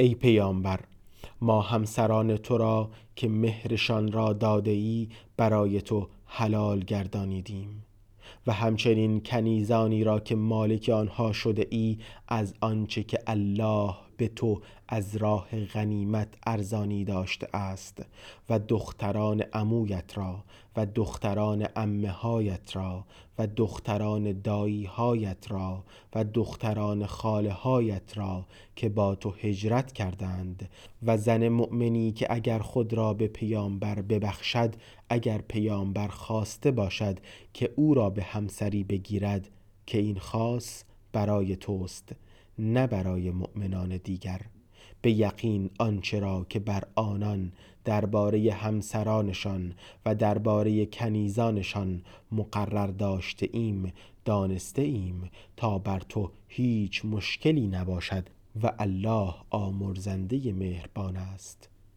ای پیامبر، ما همسران تو را که مهرشان را داده ای برای تو حلال گردانیدیم و همچنین کنیزانی را که مالک آنها شده ای از آنچه که الله به تو از راه غنیمت ارزانی داشته است و دختران عمویت را و دختران عمه‌هایت را و دختران دایی‌هایت را و دختران خاله‌هایت را که با تو هجرت کردند و زن مؤمنی که اگر خود را به پیامبر ببخشد، اگر پیامبر خواسته باشد که او را به همسری بگیرد، که این خاص برای توست نه برای مؤمنان دیگر. به یقین آنچه را که بر آنان درباره همسرانشان و درباره کنیزانشان مقرر داشته ایم دانسته ایم تا بر تو هیچ مشکلی نباشد و الله آمرزنده مهربان است.